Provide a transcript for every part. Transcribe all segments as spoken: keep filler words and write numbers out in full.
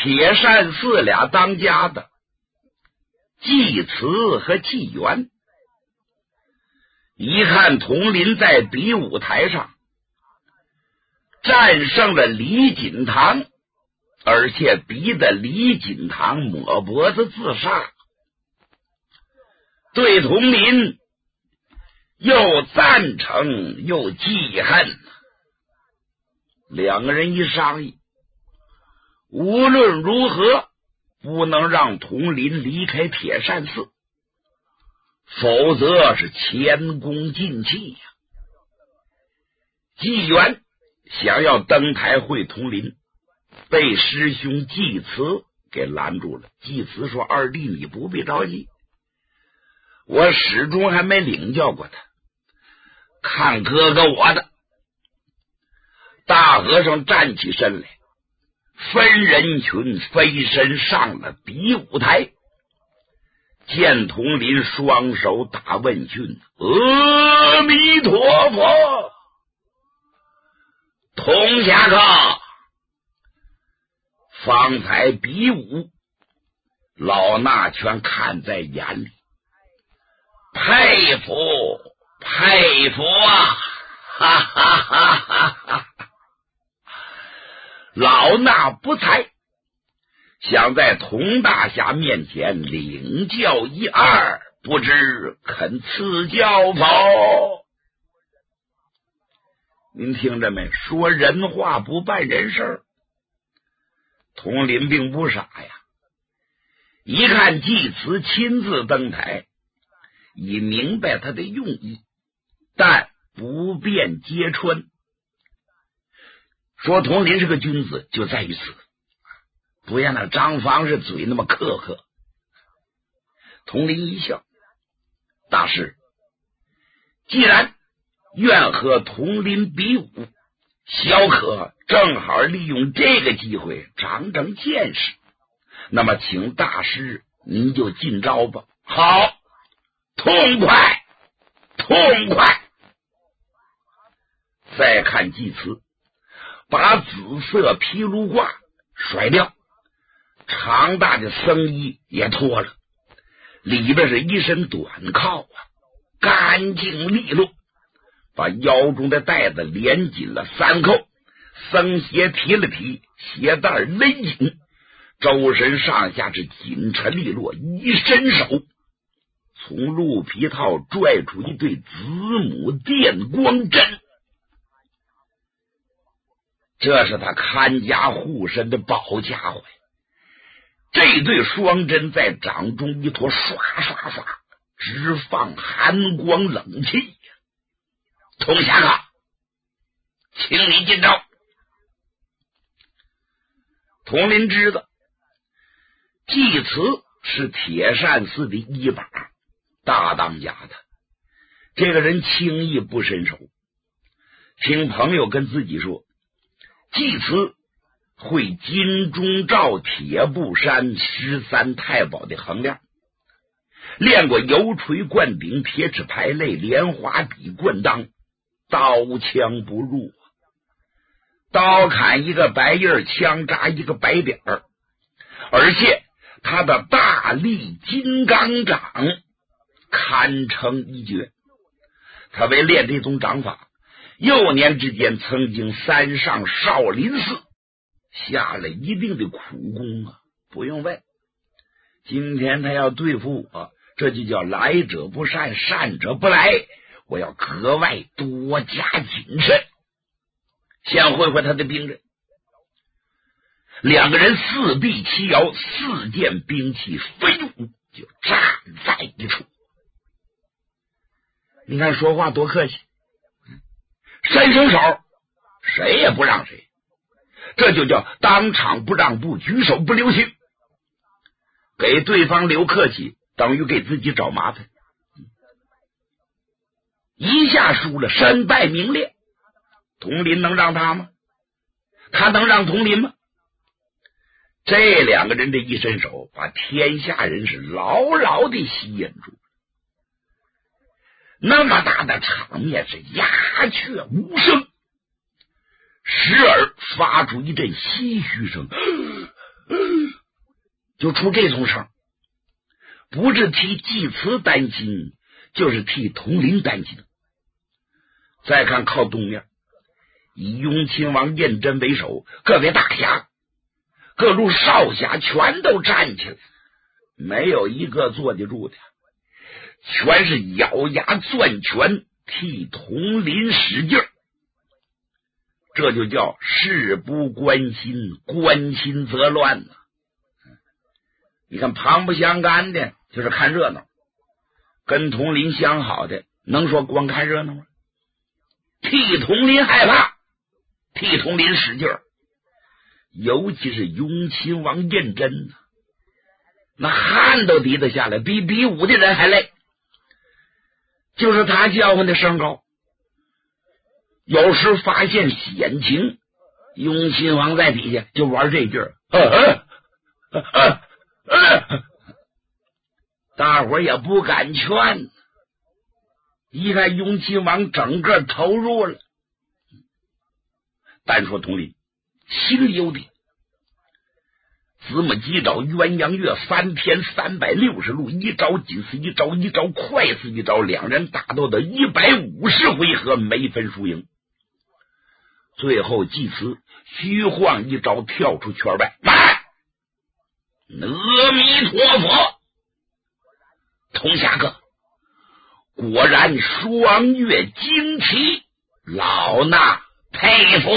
铁扇寺俩当家的季慈和季元，一看佟林在比武台上战胜了李锦堂，而且逼得李锦堂抹脖子自杀，对佟林又赞成又记恨。两个人一商议，无论如何不能让佟林离开铁扇寺，否则是前功尽弃呀、啊。纪元想要登台会佟林，被师兄季慈给拦住了。季慈说：“二弟，你不必着急，我始终还没领教过他，看哥哥我的。”大和尚站起身来，分人群飞身上了比武台，见佟林双手打问讯：“阿弥陀佛！”佟侠客，方才比武，老衲全看在眼里，佩服佩服啊！哈哈哈哈哈！老衲不才，想在佟大侠面前领教一二，不知肯赐教否？您听着没？说人话不办人事。佟林并不傻呀，一看季慈亲自登台，已明白他的用意，但不便揭穿。说佟林是个君子，就在于此，不像那张方是嘴那么刻刻。佟林一笑：“大师，既然愿和佟林比武，小可正好利用这个机会长长见识，那么请大师您就进招吧。”好，痛快痛快。再看季慈，把紫色皮卢褂甩掉，长大的僧衣也脱了，里边是一身短靠啊，干净利落，把腰中的带子连紧了三扣，僧鞋提了提，鞋带勒紧，周身上下是紧沉利落，一伸手从鹿皮套拽出一对子母电光针，这是他看家护身的宝家伙。这对双针在掌中一托，刷刷刷直放寒光冷气。佟侠客，请你进招。佟林知道季慈是铁扇寺的一把大当家的，这个人轻易不伸手。听朋友跟自己说，季慈会金钟罩、铁布衫、十三太保的横量，练过油锤、灌顶、铁齿排类、莲花笔、棍当，刀枪不入，刀砍一个白印，枪扎一个白点儿，而且他的大力金刚掌堪称一绝。他为练这种掌法，幼年之间曾经三上少林寺下了一定的苦功啊！不用问，今天他要对付我，这就叫来者不善，善者不来，我要格外多加谨慎。先会会他的兵刃，两个人四臂齐摇，四件兵器飞舞，就站在一处。你看说话多客气，伸伸手谁也不让谁，这就叫当场不让步，举手不留情。给对方留客气，等于给自己找麻烦。一下输了，身败名裂。佟林能让他吗？他能让佟林吗？这两个人的一伸手，把天下人是牢牢的吸引住。那么大的场面是鸦雀无声，时而发出一阵唏嘘声， 就出这种声，不是替祭慈担心，就是替统领担心。再看靠东面，以雍亲王胤禛为首，各位大侠、各路少侠全都站起来，没有一个坐得住的，全是咬牙攥拳替统领使劲儿。这就叫事不关心，关心则乱呢。你看旁不相干的就是看热闹，跟统领相好的能说光看热闹吗？替统领害怕，替统领使劲儿，尤其是雍亲王胤禛呢，那汗都滴得下来，比比武的人还累。就是他叫唤的声高，有时发现险情，雍亲王在底下就玩这劲儿，啊啊啊啊，大伙儿也不敢劝。一看雍亲王整个投入了，单说统领心里有底，子母鸡爪鸳鸯跃翻天三百六十路，一招紧似一招，一招快似一招，两人打斗的一百五十回合，没分输赢。最后祭慈虚晃一招跳出圈外，慢，阿弥陀佛，童侠客果然双月惊奇，老衲佩服。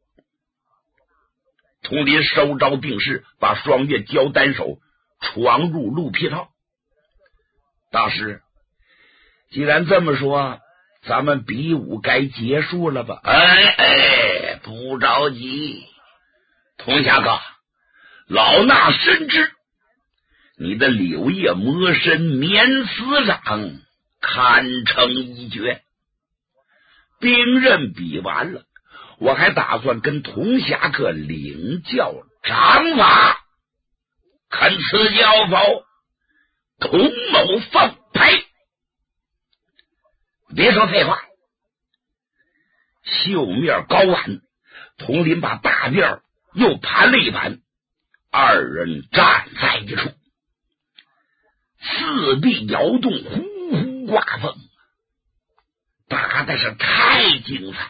统领收招定势，把双月交单手，闯入鹿皮套。大师，既然这么说，咱们比武该结束了吧？哎哎，不着急，童侠客，老衲深知你的柳叶魔身免死掌堪称一绝，兵刃比完了，我还打算跟童侠客领教掌法，肯赐教否？童某奉陪。别说废话，袖面高挽，统领把大辫又盘了一盘，二人站在一处，四壁摇动，呼呼刮风，打的是太精彩了。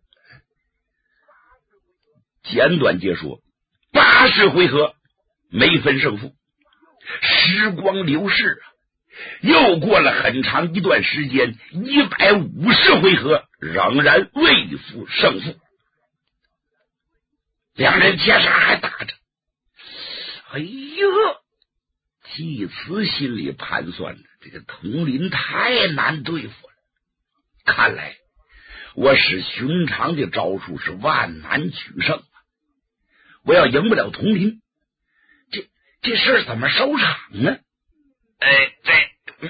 简短结说，八十回合没分胜负。时光流逝啊，又过了很长一段时间，一百五十回合仍然未负胜负。两人接杀还打着，哎呦，祭慈心里盘算着，这个统领太难对付了，看来我使寻常的招数是万难取胜，我要赢不了统领，这这事怎么收场呢？哎，这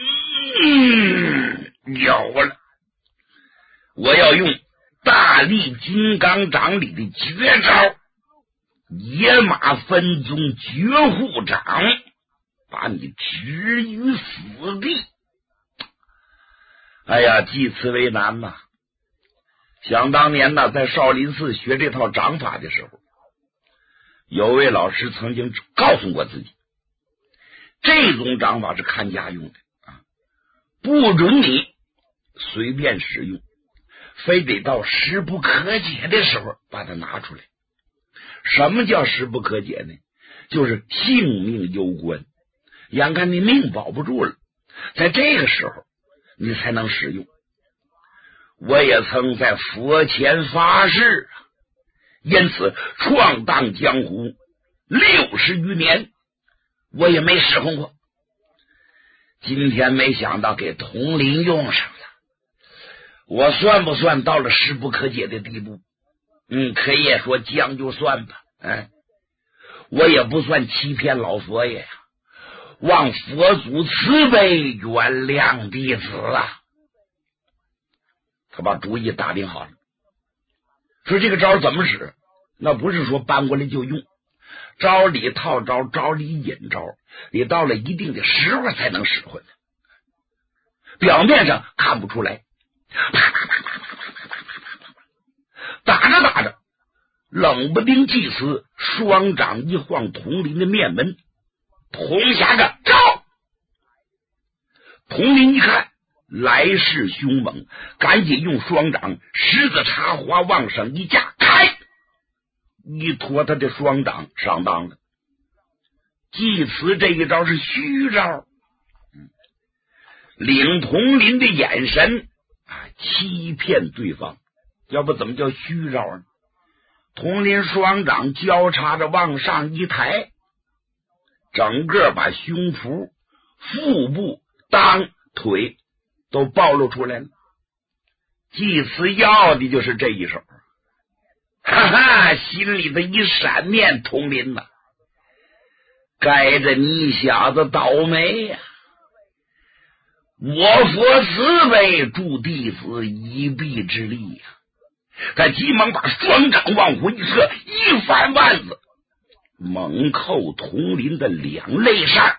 嗯有了，我要用大力金刚掌里的绝招野马分鬃绝户掌，把你置于死地。哎呀，祭慈为难呐！想当年呢，在少林寺学这套掌法的时候，有位老师曾经告诉过自己，这种掌法是看家用的啊，不准你随便使用，非得到势不可解的时候把它拿出来。什么叫势不可解呢？就是性命攸关，眼看你命保不住了，在这个时候你才能使用。我也曾在佛前发誓，因此闯荡江湖六十余年，我也没使唤过。今天没想到给统领用上了，我算不算到了势不可解的地步？嗯，可以说将就算吧。哎，我也不算欺骗老佛爷呀，望佛祖慈悲原谅弟子啊。他把主意打定好了，说这个招怎么使？那不是说搬过来就用，招里套招，招里引招，你到了一定的时候才能使唤的。表面上看不出来，打着打着， 冷不丁祭司双掌一晃统领的面门，捅下个招。统领一看来势凶猛，赶紧用双掌十字插花往上一架，开一拖，他的双掌上当了。祭司这一招是虚招，领统领的眼神啊欺骗对方，要不怎么叫虚招呢？统领双掌交叉着往上一抬，整个把胸脯、腹部、裆、腿都暴露出来了。祭司要的就是这一手，哈哈，心里的一闪念，统领呐，该着你小子倒霉呀、啊！我佛慈悲，助弟子一臂之力呀、啊！他急忙把双掌往回一撤，一翻腕子，猛扣统领的两肋上。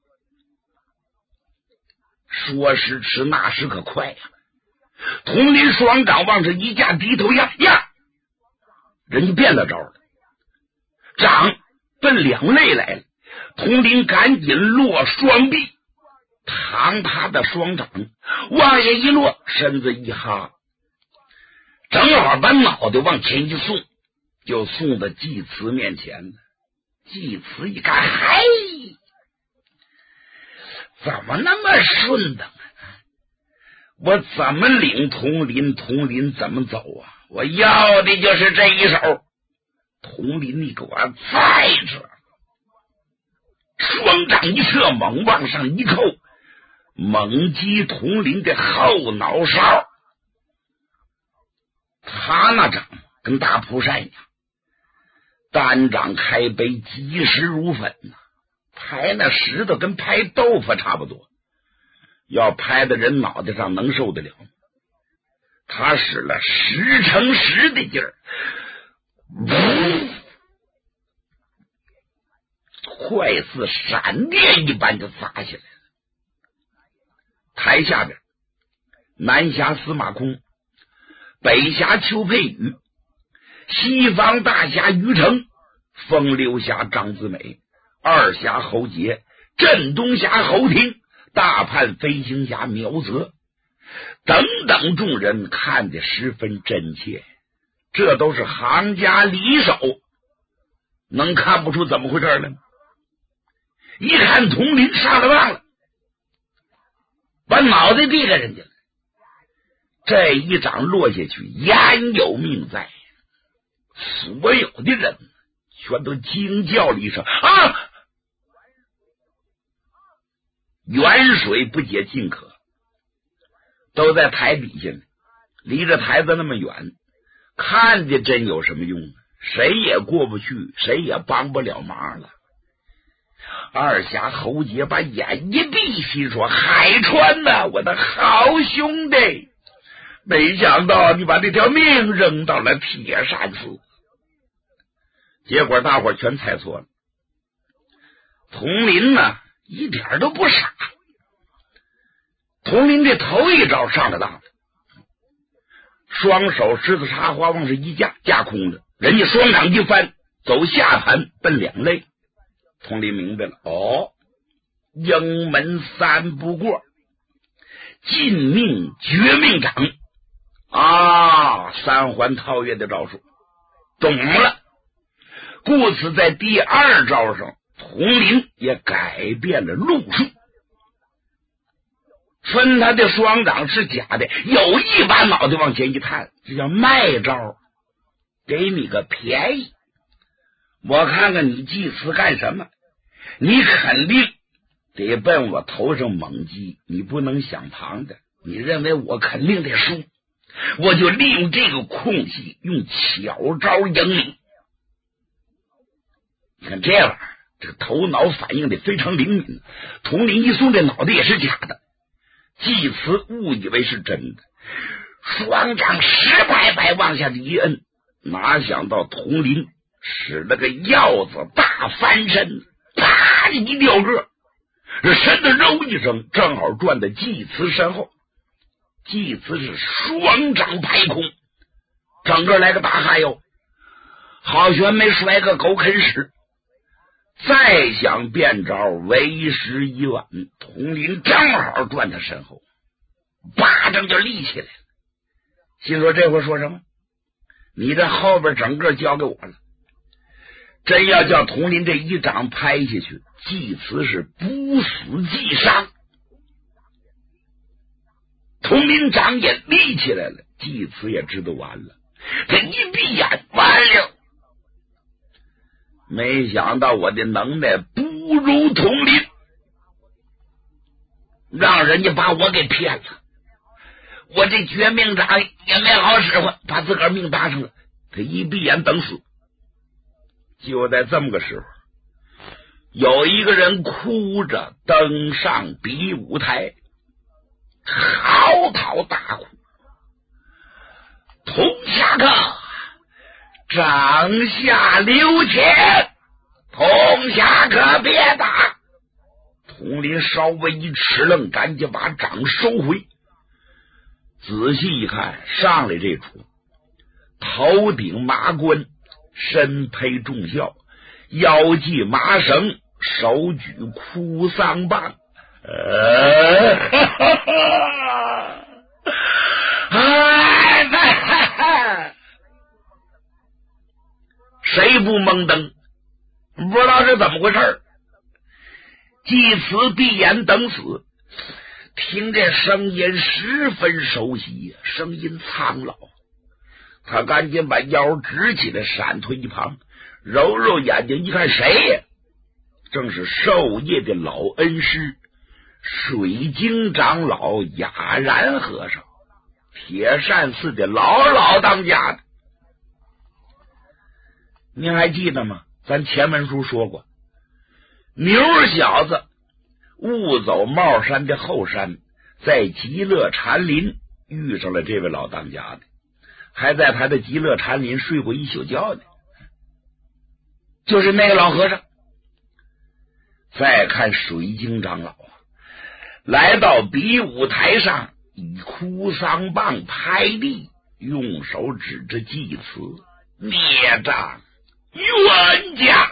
说时迟，那时可快呀、啊！统领双掌往这一架，低头呀呀，人家变了招了，掌奔两肋来了。统领赶紧落双臂，扛他的双掌往下一落，身子一哈，正好把脑袋往前一送，就送到祭司面前了。祭司一看，嗨，怎么那么顺当啊？我怎么领统领，统领怎么走啊？我要的就是这一手。统领，你给我在这！双掌一撤，猛往上一扣，猛击统领的后脑勺。他那掌跟大蒲扇一样，单掌开杯，击石如粉呐、啊，拍那石头跟拍豆腐差不多，要拍的人脑袋上能受得了。他使了十乘十的劲儿，快似闪电一般就砸下来了。台下边，南辖司马空，北辖邱佩宇，西方大侠于成，风流侠张子美，二侠侯杰，镇东侠侯廷，大叛飞行侠苗泽等等众人看得十分真切。这都是行家里手，能看不出怎么回事来吗？一看统领上了当了，把脑袋递给人家了，这一掌落下去，焉有命在？所有的人全都惊叫了一声啊！远水不解近渴，都在台底下呢，离着台子那么远，看见真有什么用？谁也过不去，谁也帮不了忙了。二侠侯杰把眼一闭，心说：海川呐，我的好兄弟，没想到你把这条命扔到了铁扇寺。结果大伙全猜错了，统领呢一点都不傻。统领这头一招上了当，双手狮子插花往这一架，架空了，人家双掌一翻，走下盘奔两肋。统领明白了，哦，营门三不过，尽命绝命掌啊，三环套月的招数懂了。故此在第二招上，统领也改变了路数，分他的双掌是假的，有意把脑袋往前一探，这叫卖招，给你个便宜。我看看你祭词干什么？你肯定得奔我头上猛击，你不能想旁的。你认为我肯定得输，我就利用这个空隙，用巧招赢你。你看这玩意儿，这个头脑反应得非常灵敏。统领一松，这脑袋也是假的，祭词误以为是真的，双掌实白白往下一摁，哪想到统领使了个鹞子大翻身，啪的一掉个，这身子肉一声，正好转到祭词身后。祭词是双掌拍空，整个来个大哈腰， 好悬没摔个狗啃屎，再想变招为时已晚。统领正好转他身后，巴掌就立起来了，心说这会说什么？你这后边整个交给我了。真要叫统领这一掌拍下去，祭慈是不死即伤。统领掌也立起来了，祭慈也知道完了，他一闭眼，完了。没想到我的能耐不如统领，让人家把我给骗了。我这绝命掌也没好使唤，把自个儿命搭上了。他一闭眼等死。就在这么个时候，有一个人哭着登上比武台，嚎啕大哭：童侠客，掌下留情，童侠客别打！统领稍微一吃愣，赶紧把掌收回。仔细一看，上来这出头顶马冠，身披重孝，腰系麻绳，手举哭丧棒。呃哈哈哈哎谁不懵登？不知道是怎么回事。祭慈闭眼等死，听这声音十分熟悉，声音苍老。他赶紧把腰直起来，闪退一旁，揉揉眼睛一看，谁呀？正是授业的老恩师水晶长老雅然和尚，铁扇寺的老老当家的。您还记得吗？咱前文书说过，牛小子误走帽山的后山，在极乐禅林遇上了这位老当家的，还在他的极乐禅林睡过一宿觉呢，就是那个老和尚。再看水晶长老啊，来到比武台上，以哭丧棒拍地，用手指着祭慈：孽障冤家！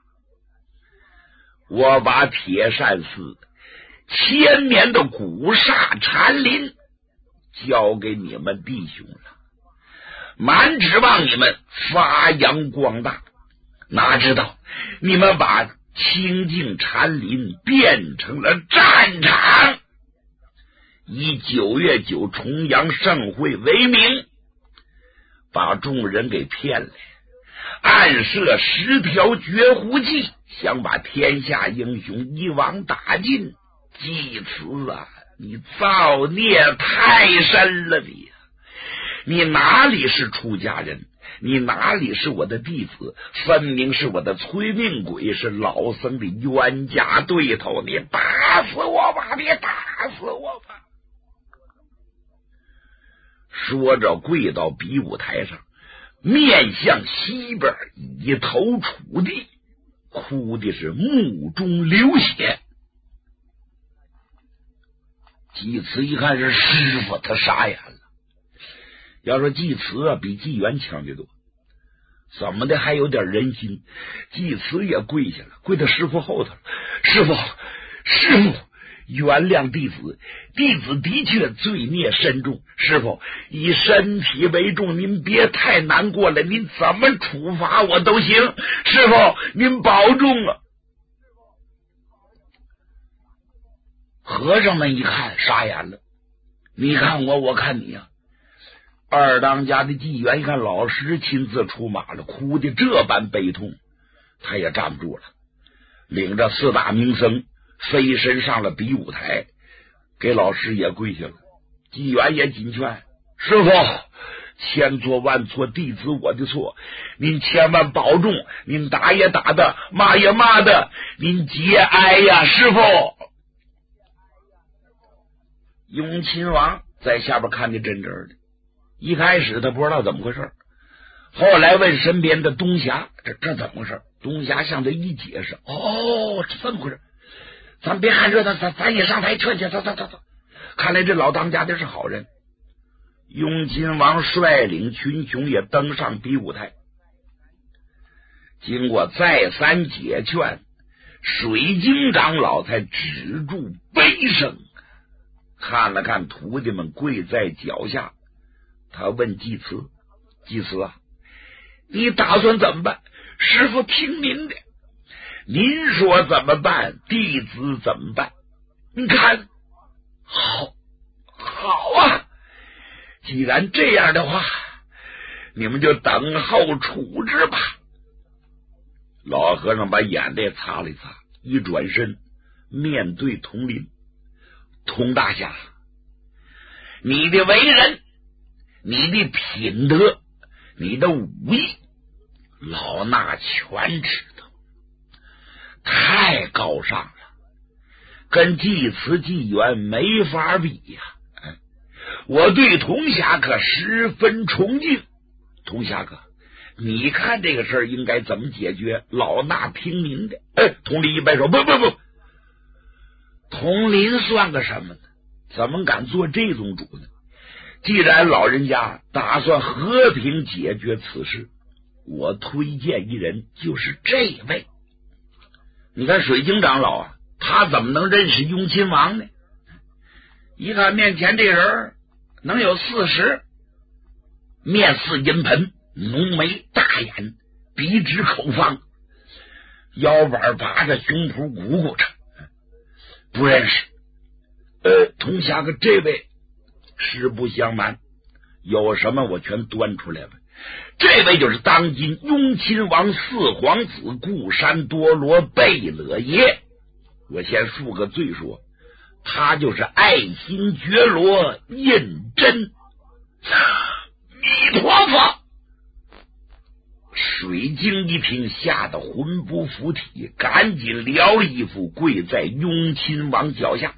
我把铁扇寺千年的古刹禅林交给你们弟兄了，满指望你们发扬光大，哪知道你们把清净禅林变成了战场，以九月九重阳盛会为名，把众人给骗了，暗设十条绝户计，想把天下英雄一网打尽。祭慈啊，你造孽太深了，你你哪里是出家人，你哪里是我的弟子，分明是我的催命鬼，是老僧的冤家对头，你打死我吧，你打死我吧！说着跪到比武台上，面向西边，以头触地，哭的是目中流血。祭慈一看是师傅，他傻眼了。要说祭慈啊，比纪元强得多，怎么的还有点人心。祭慈也跪下了，跪到师傅后头了。师傅，师傅，原谅弟子，弟子的确罪孽深重，师傅以身体为重，您别太难过了，您怎么处罚我都行，师傅您保重啊！和尚们一看傻眼了，你看我，我看你啊。二当家的纪元一看老师亲自出马了，哭的这般悲痛，他也站不住了，领着四大名僧飞身上了比武台，给老师也跪下了。纪元也紧劝师傅，千错万错，弟子我的错，您千万保重，您打也打的，骂也骂的，您节哀呀，师傅。雍亲王在下边看得真真的，一开始他不知道怎么回事，后来问身边的东霞，这这怎么回事？东霞向他一解释，哦，这这么回事，咱别看热闹，咱咱也上台劝劝，走走走走。看来这老当家的是好人。雍亲王率领群雄也登上比武台， 经过再三解劝，水晶长老才止住悲声，看了看徒弟们跪在脚下，他问祭慈：“祭慈啊，你打算怎么办？师父听您的，您说怎么办，弟子怎么办？你看，好，好啊！既然这样的话，你们就等候处置吧。”老和尚把眼泪擦了一擦，一转身面对童林：“童大侠，你的为人，你的品德，你的武艺，老衲全知道，太高尚了，跟祭慈祭元没法比呀、啊！我对童侠客十分崇敬，童侠客，你看这个事儿应该怎么解决？老衲听您的。”哎，童林一摆手：“不不不，童林算个什么呢？怎么敢做这种主呢？既然老人家打算和平解决此事，我推荐一人，就是这位。你看水晶长老啊，他怎么能认识雍亲王呢？一看面前这人能有四十，面似银盆，浓眉大眼，笔直口方，腰板拔着，胸脯鼓鼓着，不认识。呃，童侠哥这位实不相瞒，有什么我全端出来了。这位就是当今雍亲王四皇子固山多罗贝勒爷。我先恕个罪说，他就是爱新觉罗胤禛。弥陀佛！水晶一听，吓得魂不附体，赶紧撩衣服跪在雍亲王脚下。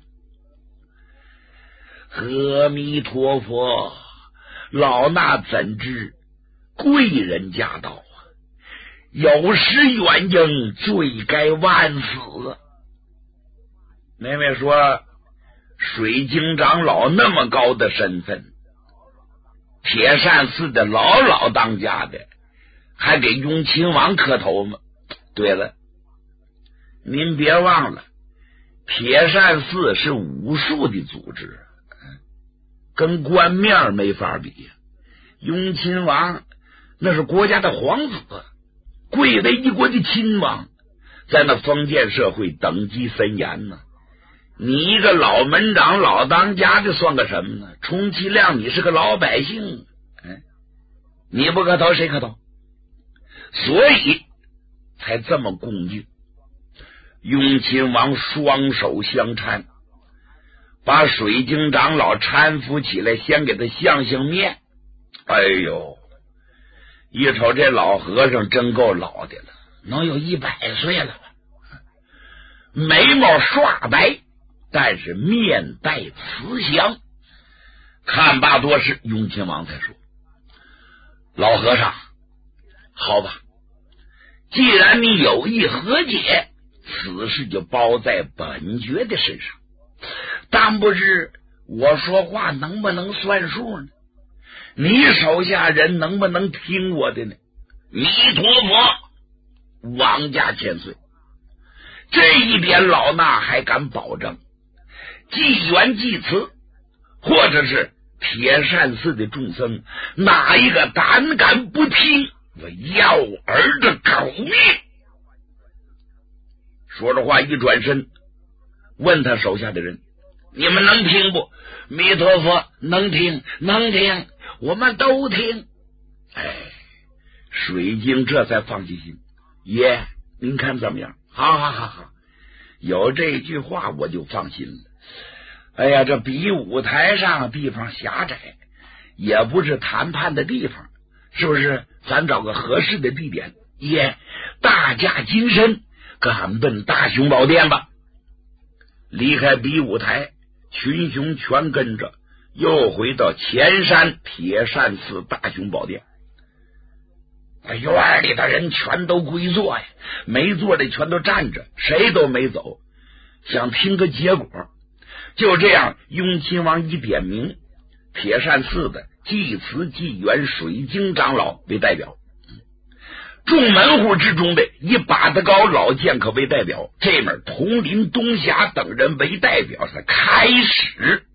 阿弥陀佛，老衲怎知贵人驾到啊！有失远迎，罪该万死。那位说，水晶长老那么高的身份，铁扇寺的老老当家的，还给雍亲王磕头吗？对了，您别忘了，铁扇寺是武术的组织，跟官面没法比。雍亲王那是国家的皇子，贵为一国的亲王，在那封建社会等级森严呢。你一个老门长老当家的算个什么呢？充其量你是个老百姓，哎，你不磕头谁磕头？所以才这么恭敬。雍亲王双手相搀，把水晶长老搀扶起来，先给他相相面。哎呦，一瞅这老和尚真够老的了，能有一百岁了吧？眉毛刷白，但是面带慈祥。看罢多时，雍亲王才说：“老和尚，好吧，既然你有意和解，此事就包在本爵的身上。但不知我说话能不能算数呢？你手下人能不能听我的呢？”弥陀佛，王家千岁，这一点老衲还敢保证。祭元祭慈，或者是铁扇寺的众僧，哪一个胆敢不听我要儿的狗命？说着话一转身，问他手下的人：“你们能听不？”弥陀佛，能听，能听，我们都听。哎，水晶这才放弃心。爷，您看怎么样？好好好好，有这句话我就放心了。哎呀，这比武台上地方狭窄，也不是谈判的地方，是不是？咱找个合适的地点。爷，大驾金身，赶奔大雄宝殿吧。离开比武台，群雄全跟着，又回到前山铁扇寺大雄宝殿。院里的人全都归坐呀，没坐的全都站着，谁都没走，想听个结果。就这样，雍亲王一点名，铁扇寺的祭慈祭元水晶长老为代表， 众门户之中的以八德高老剑客为代表，这面统领东霞等人为代表，是开始